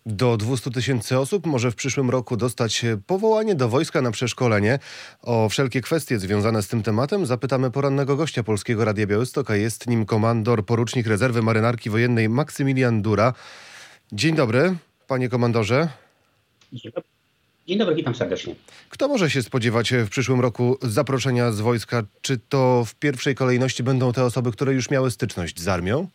Do 200 000 osób może w przyszłym roku dostać powołanie do wojska na przeszkolenie. O wszelkie kwestie związane z tym tematem zapytamy porannego gościa Polskiego Radia Białystok, a jest nim komandor porucznik rezerwy Marynarki Wojennej Maksymilian Dura. Dzień dobry, panie komandorze. Dzień dobry, witam serdecznie. Kto może się spodziewać w przyszłym roku zaproszenia z wojska? Czy to w pierwszej kolejności będą te osoby, które już miały styczność z armią?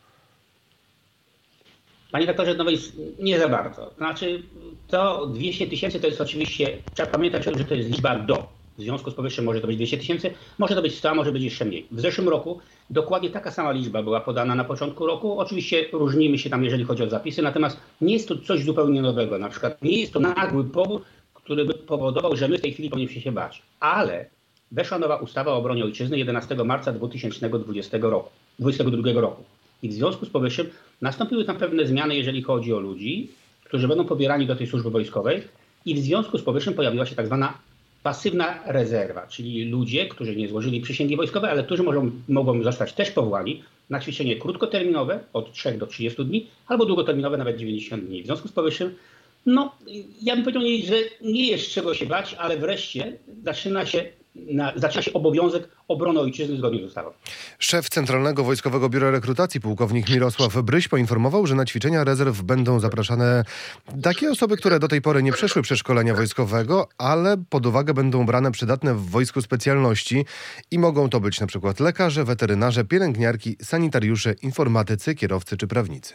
Panie doktorze, no więc nie za bardzo. Znaczy, to 200 000 to jest oczywiście, trzeba pamiętać, że to jest liczba do. W związku z powyższym może to być 200 000, może to być 100, a może być jeszcze mniej. W zeszłym roku dokładnie taka sama liczba była podana na początku roku. Oczywiście różnimy się tam, jeżeli chodzi o zapisy, natomiast nie jest to coś zupełnie nowego. Na przykład nie jest to nagły pobór, który by powodował, że my w tej chwili powinniśmy się bać. Ale weszła nowa ustawa o obronie ojczyzny 11 marca 2022 roku. I w związku z powyższym nastąpiły tam pewne zmiany, jeżeli chodzi o ludzi, którzy będą pobierani do tej służby wojskowej. I w związku z powyższym pojawiła się tak zwana pasywna rezerwa, czyli ludzie, którzy nie złożyli przysięgi wojskowej, ale którzy mogą zostać też powołani na ćwiczenie krótkoterminowe od 3 do 30 dni, albo długoterminowe nawet 90 dni. W związku z powyższym, no, ja bym powiedział, że nie jest czego się bać, ale wreszcie zaczyna się obowiązek obrony ojczyzny zgodnie z ustawą. Szef Centralnego Wojskowego Biura Rekrutacji, pułkownik Mirosław Bryś, poinformował, że na ćwiczenia rezerw będą zapraszane takie osoby, które do tej pory nie przeszły przeszkolenia wojskowego, ale pod uwagę będą brane przydatne w wojsku specjalności i mogą to być na przykład lekarze, weterynarze, pielęgniarki, sanitariusze, informatycy, kierowcy czy prawnicy.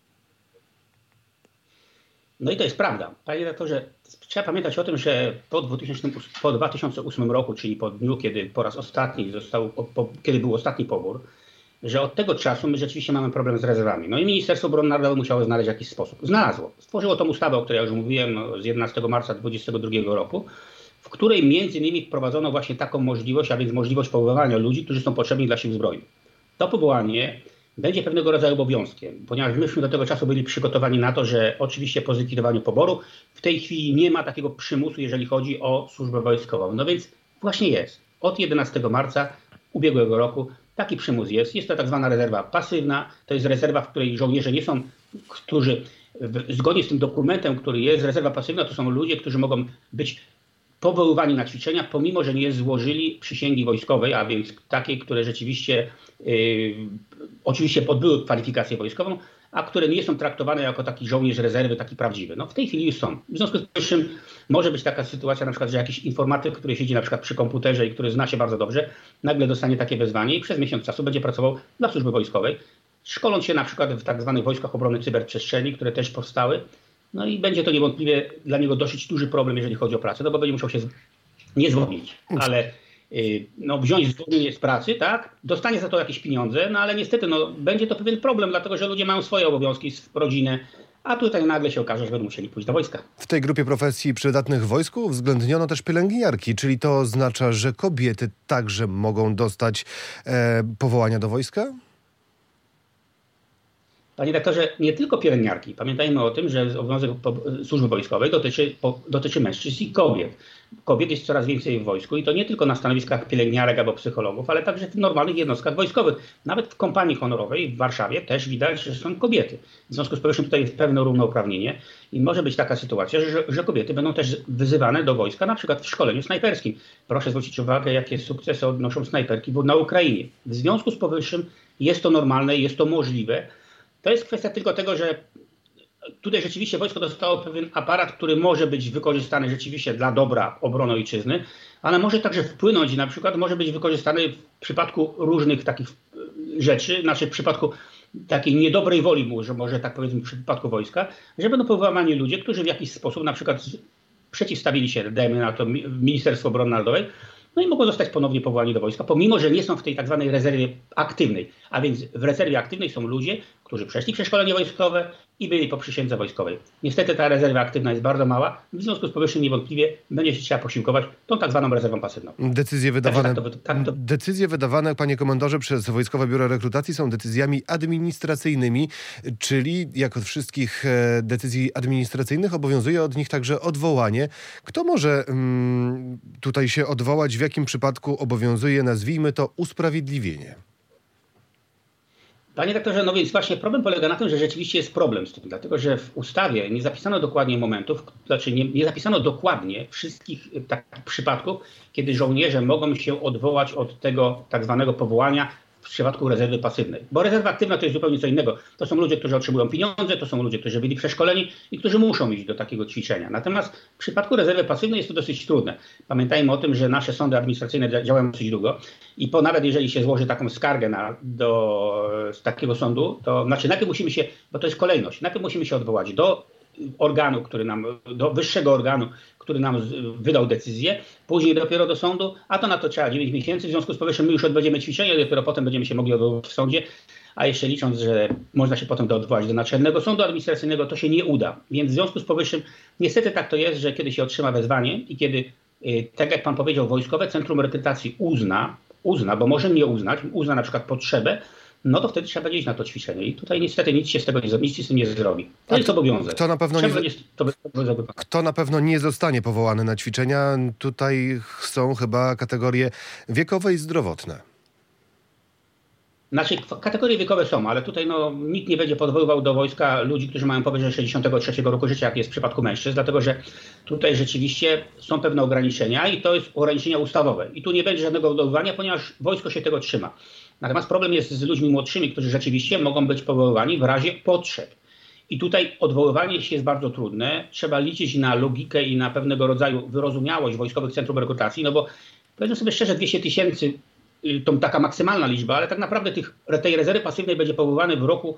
No i to jest prawda. Panie redaktorze, trzeba pamiętać o tym, że po 2008 roku, czyli po dniu, kiedy po raz ostatni kiedy był ostatni pobór, że od tego czasu my rzeczywiście mamy problem z rezerwami. No i Ministerstwo Obrony Narodowej musiało znaleźć jakiś sposób. Znalazło. Stworzyło tą ustawę, o której ja już mówiłem, z 11 marca 2022 roku, w której między innymi wprowadzono właśnie taką możliwość, a więc możliwość powoływania ludzi, którzy są potrzebni dla sił zbrojnych. To powołanie będzie pewnego rodzaju obowiązkiem, ponieważ myśmy do tego czasu byli przygotowani na to, że oczywiście po zlikwidowaniu poboru w tej chwili nie ma takiego przymusu, jeżeli chodzi o służbę wojskową. No więc właśnie jest. Od 11 marca ubiegłego roku taki przymus jest. Jest to tak zwana rezerwa pasywna. To jest rezerwa, w której żołnierze nie są, którzy zgodnie z tym dokumentem, który jest, rezerwa pasywna, to są ludzie, którzy mogą być powoływani na ćwiczenia, pomimo że nie złożyli przysięgi wojskowej, a więc takiej, które rzeczywiście oczywiście odbyły kwalifikację wojskową, a które nie są traktowane jako taki żołnierz rezerwy, taki prawdziwy. No w tej chwili już są. W związku z tym może być taka sytuacja, na przykład, że jakiś informatyk, który siedzi na przykład przy komputerze i który zna się bardzo dobrze, nagle dostanie takie wezwanie i przez miesiąc czasu będzie pracował dla służby wojskowej, szkoląc się na przykład w tak zwanych wojskach obrony cyberprzestrzeni, które też powstały. No i będzie to niewątpliwie dla niego dosyć duży problem, jeżeli chodzi o pracę, no bo będzie musiał się nie zwolnić, ale wziąć zwolnienie z pracy, tak, dostanie za to jakieś pieniądze, no ale niestety będzie to pewien problem, dlatego że ludzie mają swoje obowiązki, rodzinę, a tutaj nagle się okaże, że będą musieli pójść do wojska. W tej grupie profesji przydatnych w wojsku uwzględniono też pielęgniarki, czyli to oznacza, że kobiety także mogą dostać powołania do wojska? Panie doktorze, nie tylko pielęgniarki. Pamiętajmy o tym, że obowiązek służby wojskowej dotyczy mężczyzn i kobiet. Kobiet jest coraz więcej w wojsku i to nie tylko na stanowiskach pielęgniarek albo psychologów, ale także w normalnych jednostkach wojskowych. Nawet w kompanii honorowej w Warszawie też widać, że są kobiety. W związku z powyższym tutaj jest pewne równouprawnienie i może być taka sytuacja, że kobiety będą też wyzywane do wojska, na przykład w szkoleniu snajperskim. Proszę zwrócić uwagę, jakie sukcesy odnoszą snajperki na Ukrainie. W związku z powyższym jest to normalne, jest to możliwe. To jest kwestia tylko tego, że tutaj rzeczywiście wojsko dostało pewien aparat, który może być wykorzystany rzeczywiście dla dobra obrony ojczyzny, ale może także wpłynąć, na przykład może być wykorzystany w przypadku różnych takich rzeczy, znaczy w przypadku takiej niedobrej woli, może tak powiedzmy w przypadku wojska, że będą powołani ludzie, którzy w jakiś sposób na przykład przeciwstawili się, dajmy na to, Ministerstwu Obrony Narodowej, no i mogą zostać ponownie powołani do wojska, pomimo że nie są w tej tak zwanej rezerwie aktywnej. A więc w rezerwie aktywnej są ludzie, którzy przeszli przeszkolenie wojskowe i byli po przysiędze wojskowej. Niestety ta rezerwa aktywna jest bardzo mała, w związku z powyższym niewątpliwie będzie się trzeba posiłkować tą tak zwaną rezerwą pasywną. Decyzje wydawane, panie komandorze, przez Wojskowe Biuro Rekrutacji są decyzjami administracyjnymi, czyli jak od wszystkich decyzji administracyjnych obowiązuje od nich także odwołanie. Kto może tutaj się odwołać, w jakim przypadku obowiązuje, nazwijmy to, usprawiedliwienie? Panie doktorze, no więc właśnie problem polega na tym, że rzeczywiście jest problem z tym, dlatego że w ustawie nie zapisano dokładnie momentów, znaczy nie zapisano dokładnie wszystkich takich przypadków, kiedy żołnierze mogą się odwołać od tego tak zwanego powołania w przypadku rezerwy pasywnej. Bo rezerwa aktywna to jest zupełnie co innego. To są ludzie, którzy otrzymują pieniądze, to są ludzie, którzy byli przeszkoleni i którzy muszą iść do takiego ćwiczenia. Natomiast w przypadku rezerwy pasywnej jest to dosyć trudne. Pamiętajmy o tym, że nasze sądy administracyjne działają dosyć długo i nawet jeżeli się złoży taką skargę do takiego sądu, to znaczy najpierw musimy się, bo to jest kolejność, najpierw musimy się odwołać do organu, do wyższego organu, który nam wydał decyzję, później dopiero do sądu, a to na to trzeba 9 miesięcy, w związku z powyższym my już odbędziemy ćwiczenie, dopiero potem będziemy się mogli odwołać w sądzie, a jeszcze licząc, że można się potem odwołać do Naczelnego Sądu Administracyjnego, to się nie uda. Więc w związku z powyższym niestety tak to jest, że kiedy się otrzyma wezwanie i kiedy, tak jak pan powiedział, Wojskowe Centrum Rekrutacji uzna, bo może nie uznać, uzna na przykład potrzebę, no to wtedy trzeba będzie iść na to ćwiczenie. I tutaj niestety nic się z tym nie zrobi. To jest obowiązek. Kto na pewno nie zostanie powołany na ćwiczenia, tutaj są chyba kategorie wiekowe i zdrowotne. Znaczy kategorie wiekowe są, ale tutaj nikt nie będzie powoływał do wojska ludzi, którzy mają powyżej 63 roku życia, jak jest w przypadku mężczyzn, dlatego że tutaj rzeczywiście są pewne ograniczenia i to jest ograniczenia ustawowe. I tu nie będzie żadnego odwoływania, ponieważ wojsko się tego trzyma. Natomiast problem jest z ludźmi młodszymi, którzy rzeczywiście mogą być powoływani w razie potrzeb. I tutaj odwoływanie się jest bardzo trudne. Trzeba liczyć na logikę i na pewnego rodzaju wyrozumiałość Wojskowych Centrum Rekrutacji, no bo powiedzmy sobie szczerze, 200 000 to taka maksymalna liczba, ale tak naprawdę tej rezerwy pasywnej będzie powoływany w roku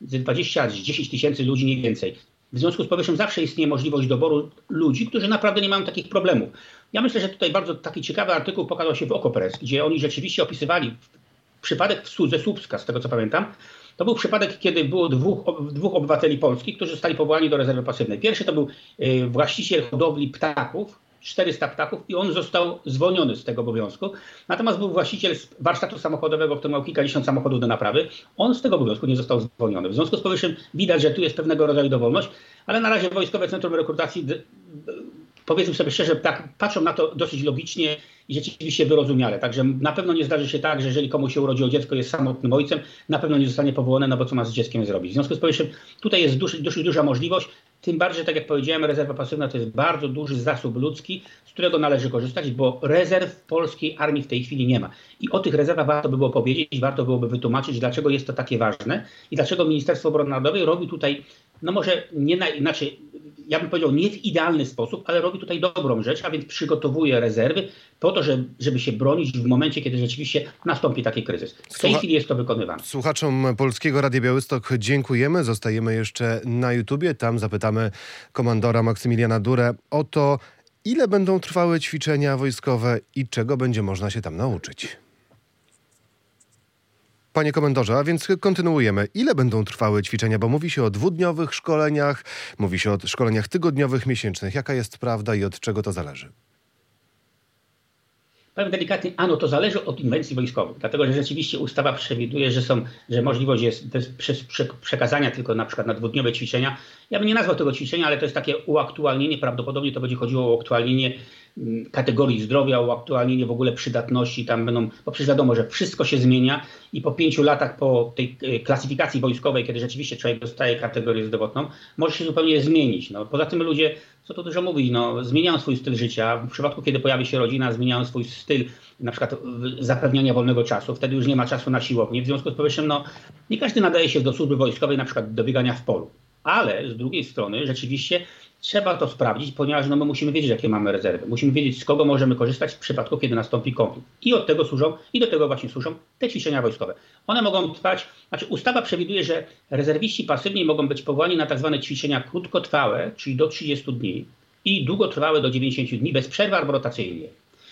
10 000 ludzi, nie więcej. W związku z powyższym zawsze istnieje możliwość doboru ludzi, którzy naprawdę nie mają takich problemów. Ja myślę, że tutaj bardzo taki ciekawy artykuł pokazał się w Okopres, gdzie oni rzeczywiście opisywali przypadek w Sudze Słupska, z tego co pamiętam. To był przypadek, kiedy było dwóch obywateli polskich, którzy zostali powołani do rezerwy pasywnej. Pierwszy to był właściciel hodowli ptaków, 400 ptaków i on został zwolniony z tego obowiązku. Natomiast był właściciel warsztatu samochodowego, który miał kilkadziesiąt samochodów do naprawy. On z tego obowiązku nie został zwolniony. W związku z powyższym widać, że tu jest pewnego rodzaju dowolność, ale na razie Wojskowe Centrum Rekrutacji, powiedzmy sobie szczerze, tak patrzą na to dosyć logicznie i rzeczywiście wyrozumiale. Także na pewno nie zdarzy się tak, że jeżeli komuś się urodziło dziecko, jest samotnym ojcem, na pewno nie zostanie powołane, no bo co ma z dzieckiem zrobić. W związku z powyższym tutaj jest dosyć duża możliwość. Tym bardziej, tak jak powiedziałem, rezerwa pasywna to jest bardzo duży zasób ludzki, z którego należy korzystać, bo rezerw w polskiej armii w tej chwili nie ma. I o tych rezerwach warto by było powiedzieć, warto byłoby wytłumaczyć, dlaczego jest to takie ważne i dlaczego Ministerstwo Obrony Narodowej robi tutaj, no może inaczej, ja bym powiedział nie w idealny sposób, ale robi tutaj dobrą rzecz, a więc przygotowuje rezerwy po to, żeby się bronić w momencie, kiedy rzeczywiście nastąpi taki kryzys. W tej chwili jest to wykonywane. Słuchaczom Polskiego Radia Białystok dziękujemy. Zostajemy jeszcze na YouTubie. Tam zapytamy komandora Maksymiliana Durę o to, ile będą trwały ćwiczenia wojskowe i czego będzie można się tam nauczyć. Panie komendorze, a więc kontynuujemy. Ile będą trwały ćwiczenia? Bo mówi się o 2-dniowych szkoleniach, mówi się o szkoleniach tygodniowych, miesięcznych. Jaka jest prawda i od czego to zależy? Powiem delikatnie, to zależy od inwencji wojskowych, dlatego że rzeczywiście ustawa przewiduje, że możliwość jest przekazania tylko na przykład na 2-dniowe ćwiczenia. Ja bym nie nazwał tego ćwiczenia, ale to jest takie uaktualnienie, prawdopodobnie to będzie chodziło o uaktualnienie kategorii zdrowia, o uaktualnienie w ogóle przydatności. Tam będą, bo przecież wiadomo, że wszystko się zmienia i po 5 latach po tej klasyfikacji wojskowej, kiedy rzeczywiście człowiek dostaje kategorię zdrowotną, może się zupełnie zmienić. Poza tym ludzie, co tu dużo mówić, zmieniają swój styl życia. W przypadku, kiedy pojawi się rodzina, zmieniają swój styl na przykład zapewniania wolnego czasu. Wtedy już nie ma czasu na siłownię. W związku z powyższym, nie każdy nadaje się do służby wojskowej, na przykład do biegania w polu. Ale z drugiej strony rzeczywiście trzeba to sprawdzić, ponieważ my musimy wiedzieć, jakie mamy rezerwy. Musimy wiedzieć, z kogo możemy korzystać w przypadku, kiedy nastąpi konflikt. I od tego służą, i do tego właśnie służą te ćwiczenia wojskowe. One mogą trwać, ustawa przewiduje, że rezerwiści pasywni mogą być powołani na tak zwane ćwiczenia krótkotrwałe, czyli do 30 dni i długotrwałe do 90 dni bez przerwy albo rotacyjnie.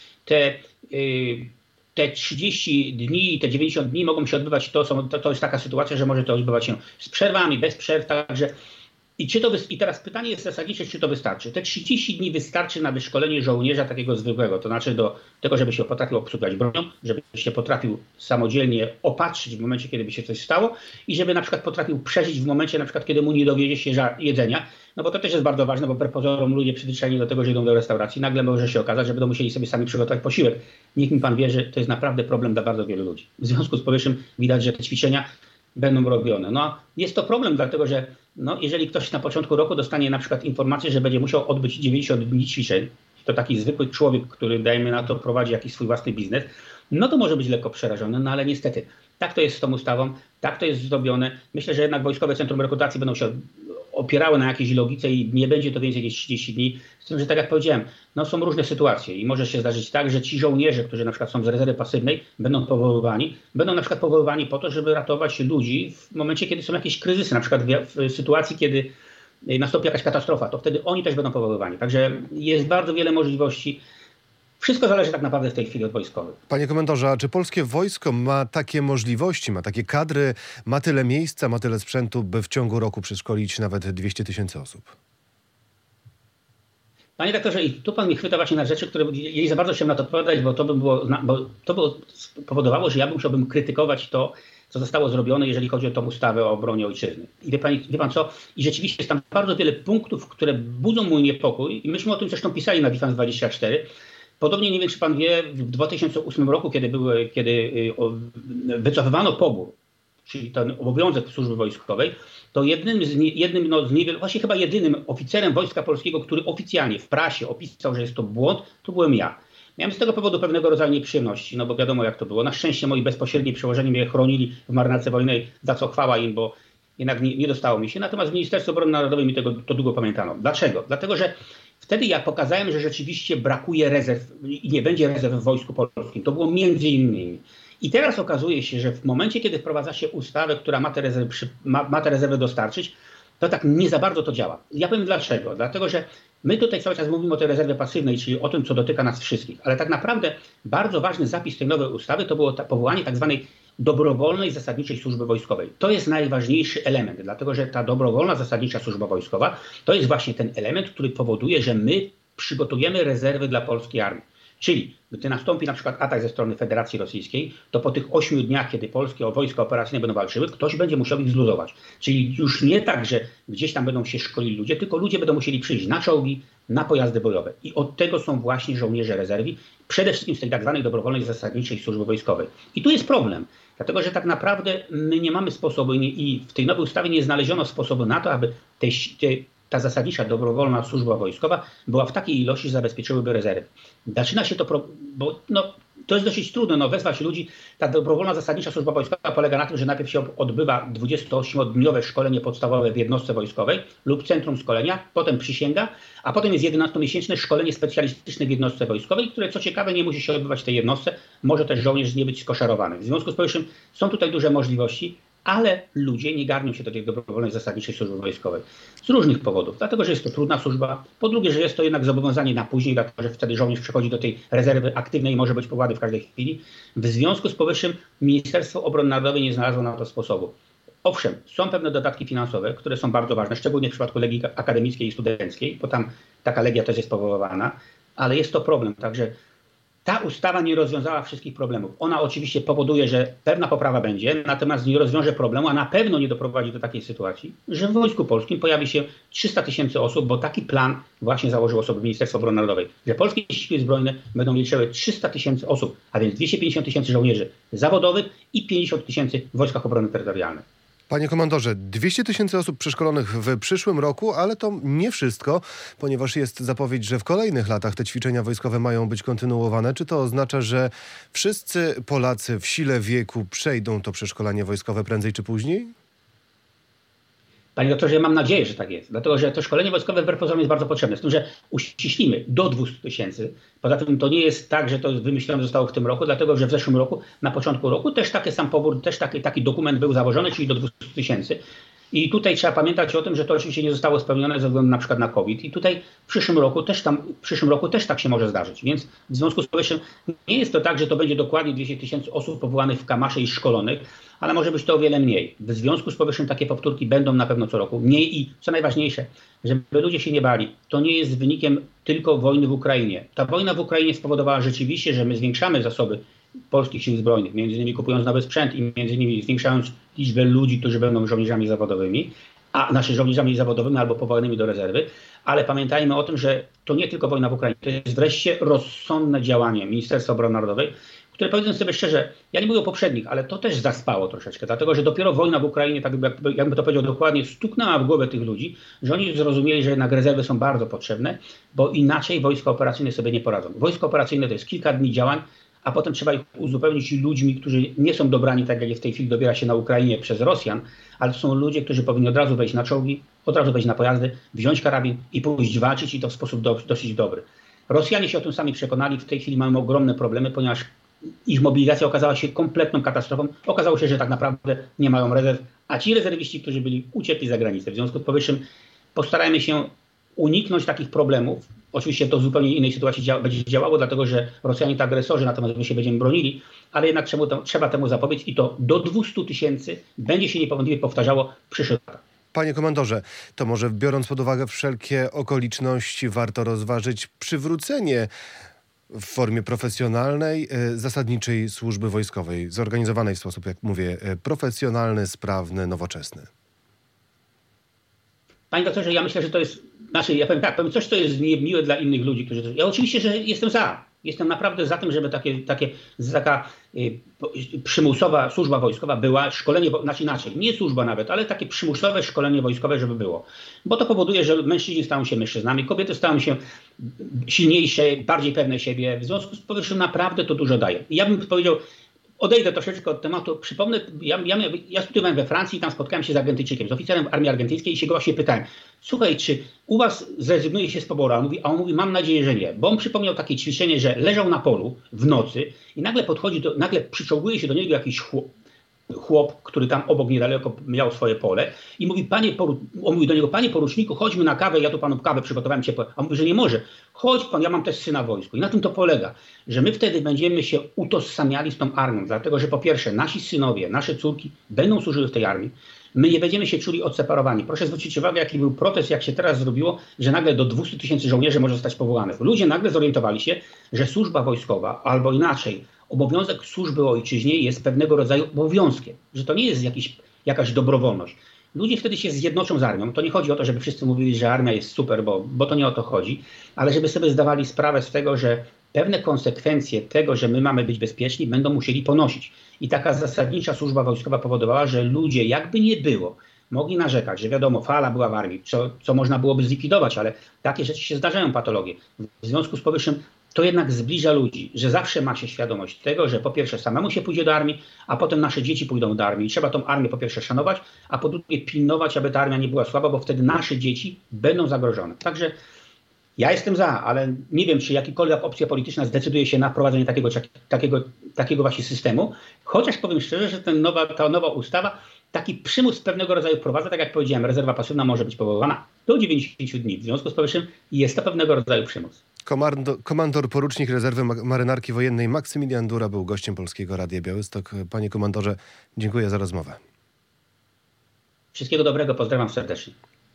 Te 30 dni i te 90 dni mogą się odbywać, to jest taka sytuacja, że może to odbywać się z przerwami, bez przerw, także I teraz pytanie jest zasadnicze, czy to wystarczy. Te 30 dni wystarczy na wyszkolenie żołnierza takiego zwykłego, to znaczy do tego, żeby się potrafił obsługiwać bronią, żeby się potrafił samodzielnie opatrzyć w momencie, kiedy by się coś stało i żeby na przykład potrafił przeżyć w momencie, na przykład kiedy mu nie dowiedzie się jedzenia. No bo to też jest bardzo ważne, bo wbrew pozorom ludzie przyzwyczajeni do tego, że idą do restauracji, nagle może się okazać, że będą musieli sobie sami przygotować posiłek. Niech mi pan wierzy, to jest naprawdę problem dla bardzo wielu ludzi. W związku z powyższym widać, że te ćwiczenia będą robione. No, jest to problem, dlatego że jeżeli ktoś na początku roku dostanie na przykład informację, że będzie musiał odbyć 90 dni ćwiczeń, to taki zwykły człowiek, który dajmy na to prowadzi jakiś swój własny biznes, no to może być lekko przerażony, no ale niestety tak to jest z tą ustawą, tak to jest zrobione. Myślę, że jednak Wojskowe Centrum Rekrutacji będą się opierały na jakiejś logice i nie będzie to więcej niż 30 dni. Z tym, że tak jak powiedziałem, są różne sytuacje i może się zdarzyć tak, że ci żołnierze, którzy na przykład są z rezerwy pasywnej, będą na przykład powoływani po to, żeby ratować ludzi w momencie, kiedy są jakieś kryzysy, na przykład w sytuacji, kiedy nastąpi jakaś katastrofa, to wtedy oni też będą powoływani. Także jest bardzo wiele możliwości. Wszystko zależy tak naprawdę w tej chwili od wojskowych. Panie komendorze, a czy polskie wojsko ma takie możliwości, ma takie kadry, ma tyle miejsca, ma tyle sprzętu, by w ciągu roku przeszkolić nawet 200 000 osób? Panie doktorze, i tu pan mnie chwyta właśnie na rzeczy, które jej za bardzo chciałem na to odpowiadać, bo to powodowało, że ja musiałbym krytykować to, co zostało zrobione, jeżeli chodzi o tą ustawę o obronie ojczyzny. I wie pan co? I rzeczywiście jest tam bardzo wiele punktów, które budzą mój niepokój i myśmy o tym zresztą pisali na Defense24. Podobnie, nie wiem, czy pan wie, w 2008 roku, kiedy wycofywano pobór, czyli ten obowiązek służby wojskowej, to właśnie chyba jedynym oficerem Wojska Polskiego, który oficjalnie w prasie opisał, że jest to błąd, to byłem ja. Miałem z tego powodu pewnego rodzaju nieprzyjemności, bo wiadomo jak to było. Na szczęście moi bezpośredni przełożeni mnie chronili w marynarce wojennej, za co chwała im, bo jednak nie dostało mi się. Natomiast w Ministerstwie Obrony Narodowej mi to długo pamiętano. Dlaczego? Dlatego, że wtedy ja pokazałem, że rzeczywiście brakuje rezerw i nie będzie rezerw w Wojsku Polskim. To było między innymi. I teraz okazuje się, że w momencie, kiedy wprowadza się ustawę, która ma te rezerwy dostarczyć, to tak nie za bardzo to działa. Ja powiem dlaczego. Dlatego, że my tutaj cały czas mówimy o tej rezerwie pasywnej, czyli o tym, co dotyka nas wszystkich. Ale tak naprawdę bardzo ważny zapis tej nowej ustawy to było powołanie tak zwanej dobrowolnej zasadniczej służby wojskowej. To jest najważniejszy element, dlatego że ta dobrowolna zasadnicza służba wojskowa to jest właśnie ten element, który powoduje, że my przygotujemy rezerwy dla polskiej armii. Czyli gdy nastąpi na przykład atak ze strony Federacji Rosyjskiej, to po tych 8 dniach, kiedy polskie wojska operacyjne będą walczyły, ktoś będzie musiał ich zluzować. Czyli już nie tak, że gdzieś tam będą się szkolili ludzie, tylko ludzie będą musieli przyjść na czołgi, na pojazdy bojowe. I od tego są właśnie żołnierze rezerwy, przede wszystkim z tej tak zwanej dobrowolnej zasadniczej służby wojskowej. I tu jest problem, dlatego że tak naprawdę my nie mamy sposobu i w tej nowej ustawie nie znaleziono sposobu na to, aby ta zasadnicza dobrowolna służba wojskowa była w takiej ilości, że zabezpieczyłyby rezerwy. Zaczyna się to, bo to jest dosyć trudno wezwać ludzi. Ta dobrowolna zasadnicza służba wojskowa polega na tym, że najpierw się odbywa 28-dniowe szkolenie podstawowe w jednostce wojskowej lub centrum szkolenia, potem przysięga, a potem jest 11-miesięczne szkolenie specjalistyczne w jednostce wojskowej, które co ciekawe nie musi się odbywać w tej jednostce, może też żołnierz nie być skoszarowany. W związku z powyższym są tutaj duże możliwości, ale ludzie nie garnią się do tej dobrowolnej zasadniczej służby wojskowej. Z różnych powodów. Dlatego, że jest to trudna służba. Po drugie, że jest to jednak zobowiązanie na później, dlatego, że wtedy żołnierz przechodzi do tej rezerwy aktywnej i może być powołany w każdej chwili. W związku z powyższym Ministerstwo Obrony Narodowej nie znalazło na to sposobu. Owszem, są pewne dodatki finansowe, które są bardzo ważne, szczególnie w przypadku legii akademickiej i studenckiej, bo tam taka legia też jest powoływana, ale jest to problem. Także ta ustawa nie rozwiązała wszystkich problemów. Ona oczywiście powoduje, że pewna poprawa będzie, natomiast nie rozwiąże problemu, a na pewno nie doprowadzi do takiej sytuacji, że w Wojsku Polskim pojawi się 300 000 osób, bo taki plan właśnie założyło sobie Ministerstwo Obrony Narodowej, że polskie siły zbrojne będą liczyły 300 000 osób, a więc 250 000 żołnierzy zawodowych i 50 000 w Wojskach Obrony Terytorialnej. Panie komandorze, 200 000 osób przeszkolonych w przyszłym roku, ale to nie wszystko, ponieważ jest zapowiedź, że w kolejnych latach te ćwiczenia wojskowe mają być kontynuowane. Czy to oznacza, że wszyscy Polacy w sile wieku przejdą to przeszkolenie wojskowe prędzej czy później? Panie doktorze, ja mam nadzieję, że tak jest. Dlatego, że to szkolenie wojskowe wbrew pozorom jest bardzo potrzebne. Z tym, że uściślimy do 200 000. Poza tym to nie jest tak, że to wymyślone zostało w tym roku, dlatego, że w zeszłym roku, na początku roku też taki sam pobór, też taki dokument był założony, czyli do 200 000. I tutaj trzeba pamiętać o tym, że to oczywiście nie zostało spełnione ze względu na przykład na COVID. I tutaj w przyszłym roku też tak się może zdarzyć. Więc w związku z powyższym nie jest to tak, że to będzie dokładnie 200 000 osób powołanych w Kamasze i szkolonych, ale może być to o wiele mniej. W związku z powyższym takie powtórki będą na pewno co roku. Mniej i co najważniejsze, żeby ludzie się nie bali. To nie jest wynikiem tylko wojny w Ukrainie. Ta wojna w Ukrainie spowodowała rzeczywiście, że my zwiększamy zasoby polskich sił zbrojnych, między innymi kupując nowy sprzęt i między innymi zwiększając liczbę ludzi, którzy będą żołnierzami zawodowymi, żołnierzami zawodowymi albo powołanymi do rezerwy, ale pamiętajmy o tym, że to nie tylko wojna w Ukrainie, to jest wreszcie rozsądne działanie Ministerstwa Obrony Narodowej, które, powiedzmy sobie szczerze, ja nie mówię o poprzednich, ale to też zaspało troszeczkę, dlatego że dopiero wojna w Ukrainie, tak jakby to powiedział dokładnie, stuknęła w głowę tych ludzi, że oni zrozumieli, że jednak rezerwy są bardzo potrzebne, bo inaczej wojska operacyjne sobie nie poradzą. Wojska operacyjne to jest kilka dni działań, a potem trzeba ich uzupełnić ludźmi, którzy nie są dobrani, tak jak w tej chwili dobiera się na Ukrainie przez Rosjan, ale to są ludzie, którzy powinni od razu wejść na czołgi, od razu wejść na pojazdy, wziąć karabin i pójść walczyć, i to w sposób dosyć dobry. Rosjanie się o tym sami przekonali, w tej chwili mają ogromne problemy, ponieważ ich mobilizacja okazała się kompletną katastrofą. Okazało się, że tak naprawdę nie mają rezerw, a ci rezerwiści, którzy byli, uciekli za granicę. W związku z powyższym postarajmy się uniknąć takich problemów. Oczywiście to w zupełnie innej sytuacji będzie działało, dlatego że Rosjanie to agresorzy, natomiast my się będziemy bronili, ale jednak trzeba temu zapobiec i to do 200 000 będzie się niepowątpliwie powtarzało w przyszłych latach. Panie komandorze, to może biorąc pod uwagę wszelkie okoliczności, warto rozważyć przywrócenie w formie profesjonalnej zasadniczej służby wojskowej, zorganizowanej w sposób, jak mówię, profesjonalny, sprawny, nowoczesny. Panie doktorze, ja myślę, że to jest, ja powiem tak, powiem coś, co jest niemiłe dla innych ludzi, którzy... Ja oczywiście, że jestem za. Jestem naprawdę za tym, żeby taka przymusowa służba wojskowa była, szkolenie, znaczy inaczej, nie służba nawet, ale takie przymusowe szkolenie wojskowe, żeby było. Bo to powoduje, że mężczyźni stają się mężczyznami, kobiety stają się silniejsze, bardziej pewne siebie. W związku z powyższym naprawdę to dużo daje. I ja bym powiedział, odejdę troszeczkę od tematu. Przypomnę, ja studiowałem we Francji i tam spotkałem się z Argentyńczykiem, z oficerem armii argentyńskiej i się go właśnie pytałem: słuchaj, czy u was zrezygnuje się z poboru? A on mówi, mam nadzieję, że nie. Bo on przypomniał takie ćwiczenie, że leżał na polu w nocy i nagle przyczołguje się do niego jakiś chłop, który tam obok niedaleko miał swoje pole i mówi, on mówi do niego: panie poruczniku, chodźmy na kawę, ja tu panu kawę przygotowałem ciepłe. A on mówi, że nie może. Chodź pan, ja mam też syna w wojsku. I na tym to polega, że my wtedy będziemy się utożsamiali z tą armią, dlatego że po pierwsze nasi synowie, nasze córki będą służyły w tej armii. My nie będziemy się czuli odseparowani. Proszę zwrócić uwagę, jaki był protest, jak się teraz zrobiło, że nagle do 200 000 żołnierzy może zostać powołanych. Ludzie nagle zorientowali się, że służba wojskowa, albo inaczej, obowiązek służby ojczyźnie jest pewnego rodzaju obowiązkiem, że to nie jest jakaś dobrowolność. Ludzie wtedy się zjednoczą z armią. To nie chodzi o to, żeby wszyscy mówili, że armia jest super, bo to nie o to chodzi, ale żeby sobie zdawali sprawę z tego, że pewne konsekwencje tego, że my mamy być bezpieczni, będą musieli ponosić. I taka zasadnicza służba wojskowa powodowała, że ludzie, jakby nie było, mogli narzekać, że wiadomo, fala była w armii, co można byłoby zlikwidować, ale takie rzeczy się zdarzają, patologie. W związku z powyższym to jednak zbliża ludzi, że zawsze ma się świadomość tego, że po pierwsze samemu się pójdzie do armii, a potem nasze dzieci pójdą do armii. I trzeba tą armię po pierwsze szanować, a po drugie pilnować, aby ta armia nie była słaba, bo wtedy nasze dzieci będą zagrożone. Także ja jestem za, ale nie wiem, czy jakakolwiek opcja polityczna zdecyduje się na wprowadzenie takiego właśnie systemu. Chociaż powiem szczerze, że ta nowa ustawa taki przymus pewnego rodzaju wprowadza, tak jak powiedziałem, rezerwa pasywna może być powoływana do 90 dni. W związku z powyższym jest to pewnego rodzaju przymus. Komandor porucznik rezerwy marynarki wojennej Maksymilian Dura był gościem Polskiego Radia Białystok. Panie komandorze, dziękuję za rozmowę. Wszystkiego dobrego, pozdrawiam serdecznie.